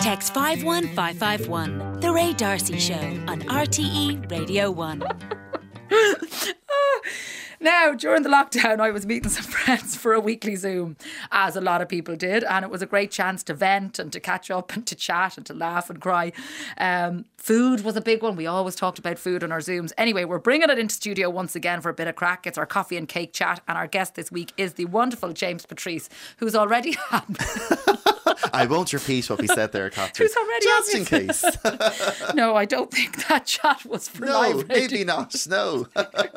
Text 51551. The Ray Darcy Show on RTE Radio 1. Now, during the lockdown, I was meeting some friends for a weekly Zoom, as a lot of people did, and it was a great chance to vent and to catch up and to chat and to laugh and cry. Food was a big one. We always talked about food on our Zooms. Anyway, we're bringing it into studio once again for a bit of crack. It's our coffee and cake chat, and our guest this week is the wonderful James Patrice, who's already had... I won't repeat what we said there, Catherine. Who's already just in case. No, I don't think that chat was for live radio. Maybe not. No.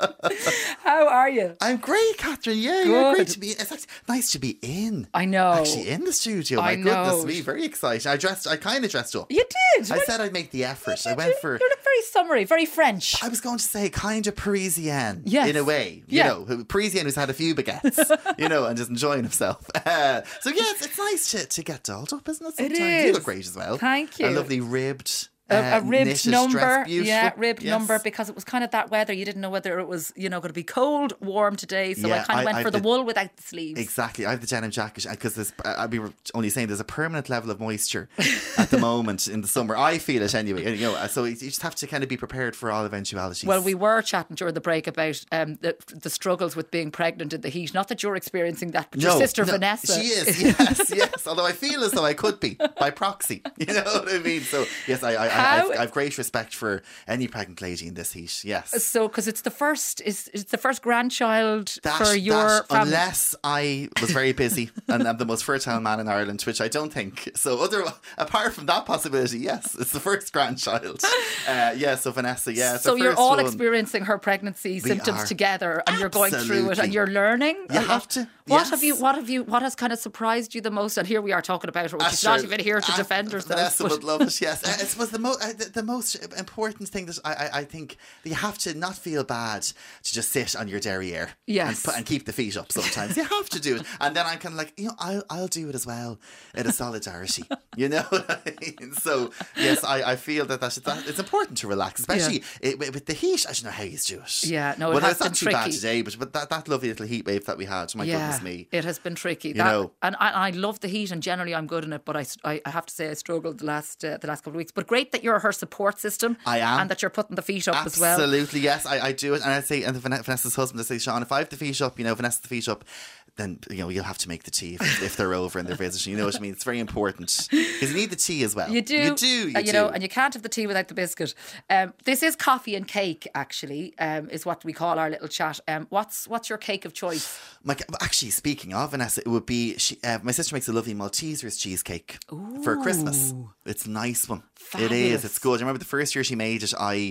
How are you? I'm great, Catherine. Yeah, great to be. It's actually nice to be in. I know. Actually, in the studio. My goodness me, very exciting. I kind of dressed up. You did. I said I'd make the effort. I went for. You look very summery, very French. I was going to say kind of Parisian. Yes. In a way, you know, Parisian who's had a few baguettes, and just enjoying himself. So yes, it's nice to get dolled up, isn't it? Sometimes. It is. You look great as well. Thank you. A lovely ribbed. A ribbed number, ribbed yes. number, because it was kind of that weather. You didn't know whether it was, going to be cold, warm today. So I kind of went for the wool without the sleeves. Exactly. I have the denim jacket because we were only saying there's a permanent level of moisture at the moment in the summer. I feel it anyway. So you just have to kind of be prepared for all eventualities. Well, we were chatting during the break about the struggles with being pregnant in the heat. Not that you're experiencing that, but your sister Vanessa. She is. Yes. Although I feel as though I could be by proxy. You know what I mean? So yes, I've great respect for any pregnant lady in this heat. Yes. So, because it's the first grandchild for your family. Unless I was very busy and I'm the most fertile man in Ireland, which I don't think. So, apart from that possibility, yes, it's the first grandchild. So Vanessa, yeah. So you're all experiencing her pregnancy symptoms together, and you're going through it, and you're learning. You have to. What has kind of surprised you the most? And here we are talking about her. She's not even here to defend herself. Vanessa would love it. Yes, it was the most important thing that I think that you have to not feel bad to just sit on your derriere. Yes. And keep the feet up sometimes. You have to do it. And then I'm kind of like, I'll do it as well in a solidarity. You know what I mean? So yes, I feel that it's important to relax, especially with the heat. I don't know how you do it. Yeah, no, it has been it's tricky. not too bad today, but that lovely little heat wave that we had, my goodness me. It has been tricky. And I love the heat, and generally I'm good in it, but I have to say I struggled the last couple of weeks. But great that you're her support system. I am. And that you're putting the feet up as well. Absolutely, yes. I do it. And I say, and Vanessa's husband, I say, Sean, if I have the feet up, Vanessa's the feet up, then you'll have to make the tea if they're over and they're visiting. You know what I mean? It's very important because you need the tea as well. You do. You do. And you can't have the tea without the biscuit. This is coffee and cake, actually, is what we call our little chat. What's your cake of choice? Actually, speaking of Vanessa, it would be my sister makes a lovely Maltesers cheesecake for Christmas. It's a nice one. Fabulous. It is. It's good. I remember the first year she made it, I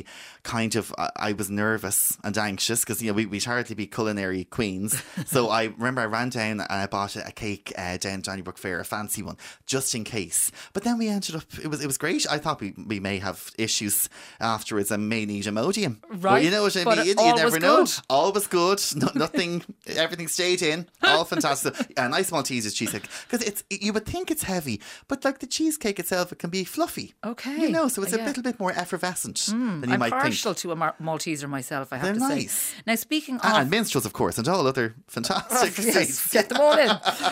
was nervous and anxious because we'd hardly be culinary queens. So I remember I ran down and I bought a cake down Donnybrook Fair, a fancy one, just in case. But then we ended up. It was great. I thought we may have issues afterwards and may need Imodium. Right. But you know what I mean? You never know. Always good. Nothing. Everything stayed in. All fantastic. A nice Maltesers cheesecake, because you would think it's heavy, but like the cheesecake itself, it can be fluffy. Okay. So it's a little bit more effervescent than you might think. I'm partial to a Malteser myself, I have to nice. say. Now, speaking of... And minstrels, of course, and all other fantastic things. Get them all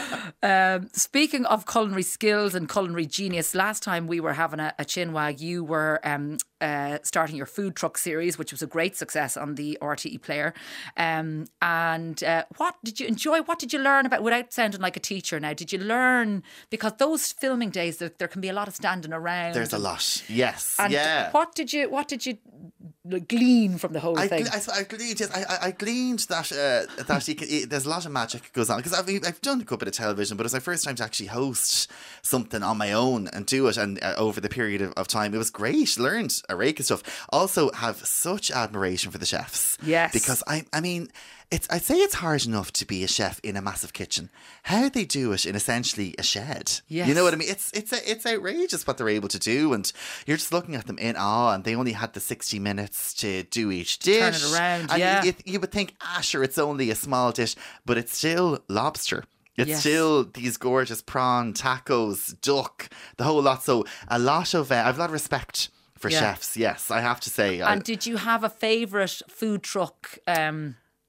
in. Speaking of culinary skills and culinary genius, last time we were having a chinwag, you were starting your food truck series, which was a great success on the RTE player. And what did you enjoy? What did you learn about, without sounding like a teacher now, did you learn, because those filming days, there can be a lot of standing around. There's a lot, yes. And what did you glean from the whole thing? I gleaned that there's a lot of magic that goes on, because I've done a good bit of television, but it was my first time to actually host something on my own and do it, and over the period of time it was great. Learned a rake of stuff. Also have such admiration for the chefs. Yes. Because I mean, I'd say it's hard enough to be a chef in a massive kitchen. How they do it in essentially a shed. Yes. You know what I mean? It's outrageous what they're able to do, and you're just looking at them in awe, and they only had the 60 minutes to do each dish. Turn it around, and you would think, sure, it's only a small dish, but it's still lobster. It's still these gorgeous prawn, tacos, duck, the whole lot. So a lot of, I've a lot of respect for chefs, yes, I have to say. And did you have a favourite food truck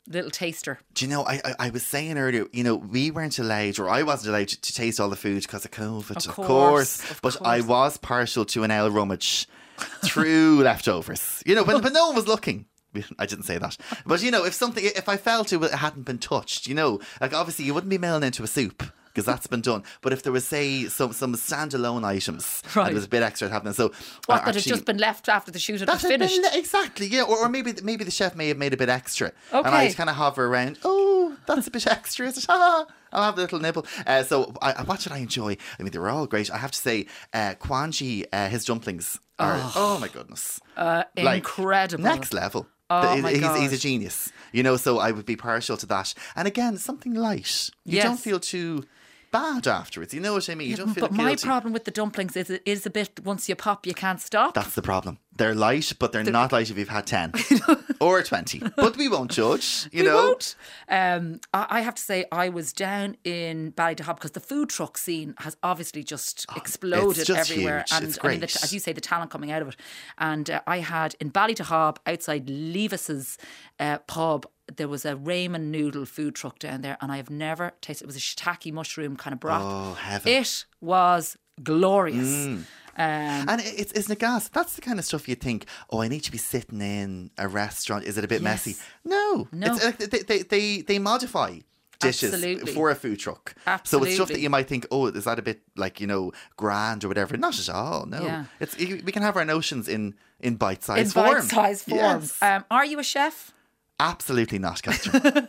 Little taster. Do you know, I was saying earlier, you know, we weren't allowed, or I wasn't allowed to taste all the food because of COVID, of course. But I was partial to an ale rummage through leftovers, you know, when no one was looking. I didn't say that. But, you know, if I felt it hadn't been touched, you know, like obviously you wouldn't be mailing into a soup, because that's been done. But if there was, say, some standalone items, and there was a bit extra happening. So what, that had just been left after the shoot had been finished? Exactly, yeah. Or maybe the chef may have made a bit extra. Okay. And I kind of hover around, oh, that's a bit extra, is it? I'll have a little nibble. So what did I enjoy? I mean, they were all great. I have to say, Kwanji, his dumplings are, oh my goodness. Incredible. Next level. Oh my God. He's a genius, you know, so I would be partial to that. And again, something light. You don't feel too bad afterwards, you know what I mean? You don't feel guilty. But my problem with the dumplings is it is a bit, once you pop, you can't stop. That's the problem. They're light, but they're not light if you've had 10 or 20. But we won't judge, you know. We won't. I have to say, I was down in Ballydehob because the food truck scene has obviously just exploded it's just everywhere. huge. And it's great. I mean, as you say, the talent coming out of it. And I had in Ballydehob, outside Levis's pub, there was a ramen noodle food truck down there, and I have never tasted. It was a shiitake mushroom kind of broth. Oh, heaven! It was glorious. And it's gas. That's the kind of stuff you think, oh, I need to be sitting in a restaurant. Is it a bit messy? No. It's like they modify dishes for a food truck. Absolutely. So it's stuff that you might think, oh, is that a bit like, you know, grand or whatever? Not at all. No. Yeah. We can have our notions in bite-sized form. In bite-sized form. Yes. Are you a chef? Absolutely not, Catherine.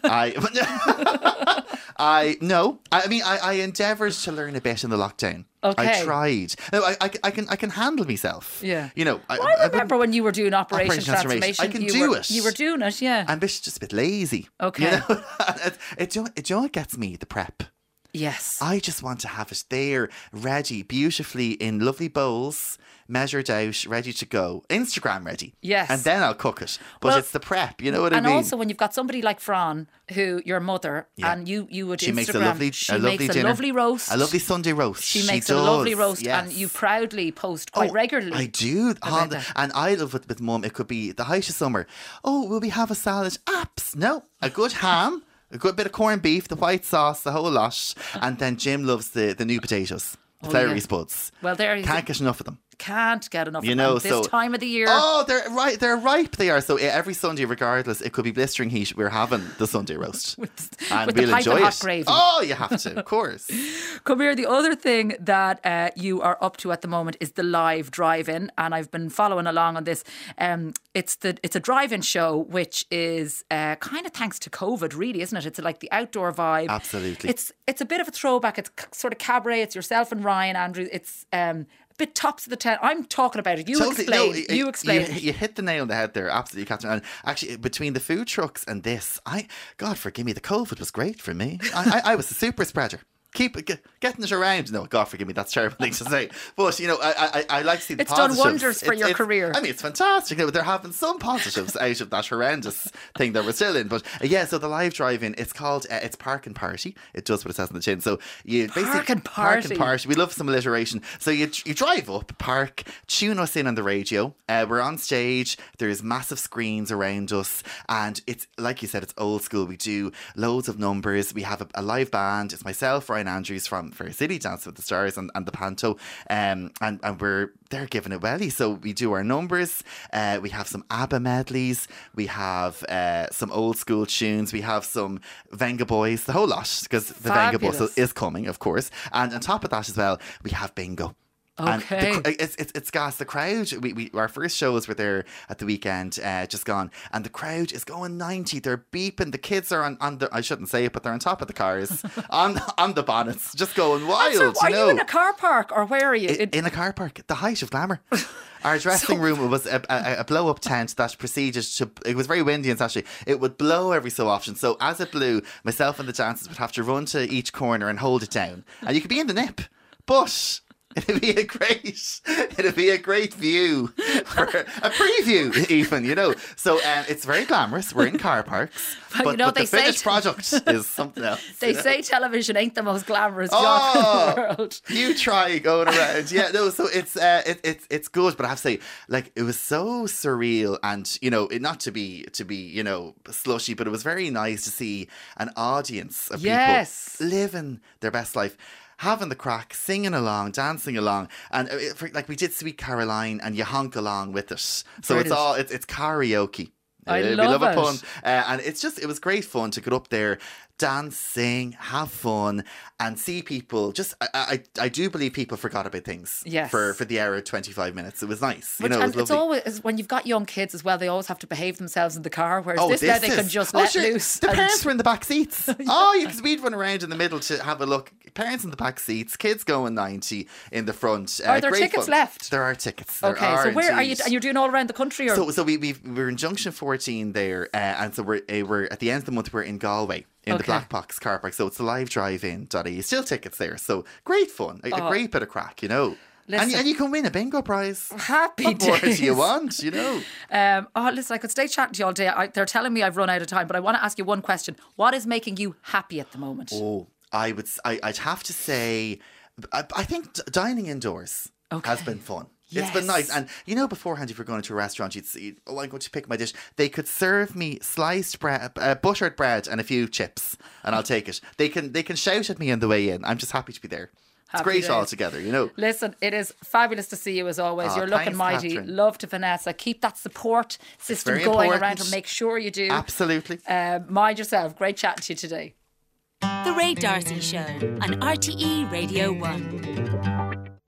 I endeavoured to learn a bit in the lockdown. Okay. I tried. No, I can handle myself. Yeah. You know, I remember when you were doing Operation Transformation. I can do it. You were doing it, yeah. I'm just a bit lazy. Okay. You know? It what gets me? The prep. Yes. I just want to have it there, ready, beautifully in lovely bowls, measured out, ready to go. Instagram ready. Yes. And then I'll cook it. But it's the prep, you know what I mean? And also when you've got somebody like Fran, who your mother, and you would she Instagram. Makes a lovely dinner. Lovely roast. A lovely Sunday roast. She makes a lovely roast, yes. and you proudly post quite regularly. I do. And I love it with Mum. It could be the height of summer. Oh, will we have a salad? Apps. No. A good ham. A good bit of corned beef, the white sauce, the whole lot. And then Jim loves the new potatoes, the floury spuds. Well, there can't get enough of them. Can't get enough you of know, them this time of the year. Oh, they're ripe. They are. So every Sunday, regardless, it could be blistering heat. We're having the Sunday roast, and we'll enjoy it. Gravy. Oh, you have to, of course. Come here. The other thing that you are up to at the moment is the live drive-in, and I've been following along on this. It's a drive-in show, which is kind of thanks to COVID, really, isn't it? It's like the outdoor vibe. Absolutely. It's a bit of a throwback. It's sort of cabaret. It's yourself and Ryan, Andrew. It's bit tops of the town. I'm talking about it. You explain. You hit the nail on the head there, absolutely, Catherine. And actually, between the food trucks and this, God forgive me, the COVID was great for me. I was a super spreader. Keep getting it around. No, God forgive me, that's a terrible thing to say. But, you know, I like to see the positives. It's done wonders for your career. I mean, it's fantastic. You know, they're having some positives out of that horrendous thing that we're still in. But so the live drive-in, it's called, it's Park and Party. It does what it says on the tin. So you Park and Party. We love some alliteration. So you drive up, park, tune us in on the radio. We're on stage. There's massive screens around us. And it's, like you said, it's old school. We do loads of numbers. We have a live band. It's myself, Ryan Andrews from Fair City, Dance with the Stars and the Panto, and they're giving it welly. So we do our numbers, we have some ABBA medleys, we have some old school tunes, we have some Venga Boys, the whole lot, because the Venga Boys is coming, of course, and on top of that as well, we have bingo. Okay. And it's gas. The crowd, we our first shows were there at the weekend, just gone, and the crowd is going 90. They're beeping. The kids are on the, I shouldn't say it, but they're on top of the cars, on the bonnets, just going wild. So are you in a car park or where are you? In a car park, the height of glamour. Our dressing room was a blow-up tent that proceeded to... It was very windy and actually it would blow every so often. So as it blew, myself and the dancers would have to run to each corner and hold it down. And you could be in the nip, but... It'd be a great view for a preview, even, you know. So it's very glamorous. We're in car parks, Well, but the finished product is something else. They say television ain't the most glamorous job in the world. You try going around, yeah. No, so it's good, but I have to say, like, it was so surreal, and you know, not to be you know, slushy, but it was very nice to see an audience of people living their best life, having the crack, singing along, dancing along, and like we did Sweet Caroline, and you honk along with it. So Brilliant. it's karaoke. I We love a it. pun, and it was great fun to get up there, dance, sing, have fun, and see people. Just I do believe people forgot about things. Yes. For the hour 25 minutes, it was nice. But, you know, it and was it's lovely. always, when you've got young kids as well, they always have to behave themselves in the car, whereas now they can just let sure. loose. The and- parents were in the back seats. Because we'd run around in the middle to have a look. Parents in the back seats, kids going 90 in the front. Are there Great tickets fun. left? There are tickets. There Okay, are so where are you? indeed. And you're doing all around the country, or So we're in Junction 14 there, and so we're at the end of the month we're in Galway in the Black Box car park. So it's the live drive-in.ie. Still tickets there. So great fun, a great bit of crack, you know. Listen. And you can win a bingo prize. happy What more do days. you want, you know? Listen, I could stay chatting to you all day. They're telling me I've run out of time, but I want to ask you one question. What is making you happy at the moment? Oh, I'd have to say, I think dining indoors has been fun. It's been nice. And you know, beforehand, if you're going to a restaurant, you'd see, oh, I'm going to pick my dish. They could serve me sliced bread, buttered bread and a few chips, and I'll take it. They can shout at me on the way in. I'm just happy to be there. It's Happy great days. altogether, you know. Listen, it is fabulous to see you as always. Oh, You're looking thanks, mighty. Catherine. Love to Vanessa. Keep that support system very going important. around and make sure you do. Absolutely. Mind yourself. Great chatting to you today. The Ray Darcy Show on RTE Radio 1.